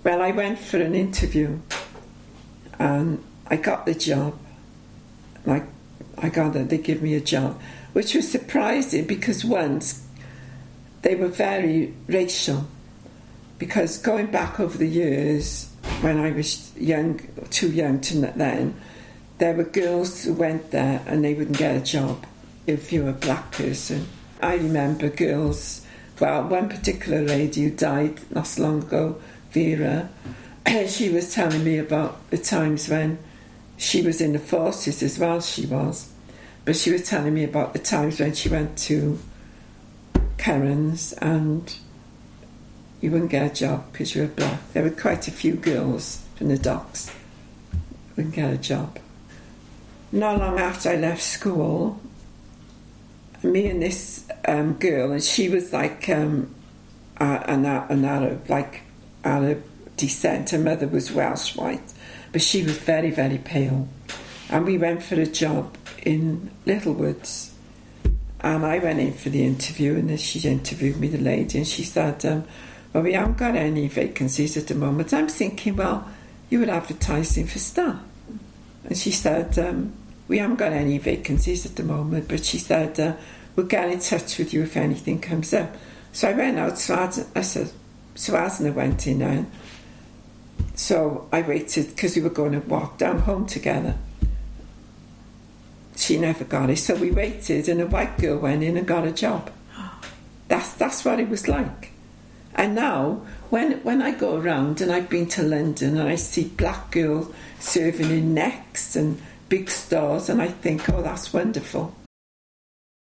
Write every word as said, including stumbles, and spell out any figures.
Well, I went for an interview and I got the job. Like, I got it, they gave me a job, which was surprising because once they were very racial. Because going back over the years, when I was young, too young to then, there were girls who went there and they wouldn't get a job if you were a black person. I remember girls, well, one particular lady who died not so long ago, Vera, she was telling me about the times when she was in the forces as well, she was. But she was telling me about the times when she went to Karen's and you wouldn't get a job because you were black. There were quite a few girls from the docks who wouldn't get a job. Not long after I left school, me and this um, girl, and she was like um, uh, an, an Arab, like Arab descent. Her mother was Welsh white, but she was very, very pale. And we went for a job in Littlewoods. And I went in for the interview, and then she interviewed me, the lady, and she said, um, well, we haven't got any vacancies at the moment. I'm thinking, well, you were advertising for staff. And she said, um, we haven't got any vacancies at the moment, but she said, uh, we'll get in touch with you if anything comes up. So I went out, Swazna, I said, Swazna went in then. So I waited, because we were going to walk down home together. She never got it, so we waited, and a white girl went in and got a job. That's that's what it was like. And now, when when I go around, and I've been to London, and I see black girls serving in Next and big stores, and I think, oh, that's wonderful.